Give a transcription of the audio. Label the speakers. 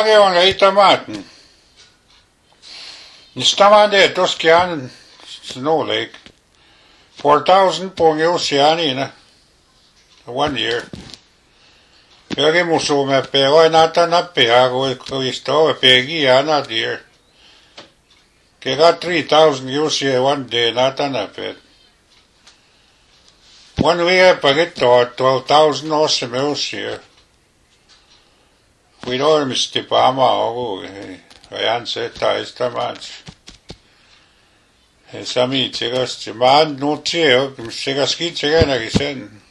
Speaker 1: Mange on ei tomaten. Nistamande toskian snow lake. 4,000 pong oceanina. 1 year. Jokin musume pegoi nata nappia kui sto pegi ana dear. Ke got 3,000 ocean 1 day nata nappet. 1 week paget 12,000 ocean. We don't misti pama ogu. Ajan se taista mats. Sami tsegas man no tseo, segas ki tsega nagi sen.